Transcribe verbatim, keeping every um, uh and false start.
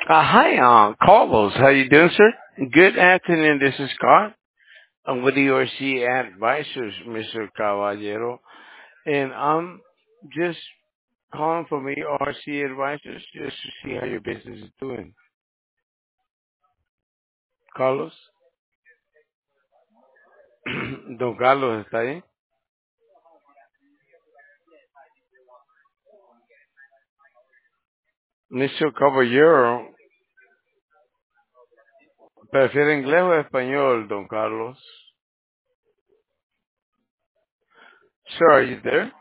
Uh, hi, uh, Carlos. How you doing, sir? Good afternoon. This is Scott. I'm with the O R C Advisors, Mister Caballero, and I'm just calling from the O R C Advisors just to see how your business is doing. Carlos, Don Carlos, ¿está ahí? Mister Caballero, ¿prefiere inglés o español, Don Carlos? Sir, are you there?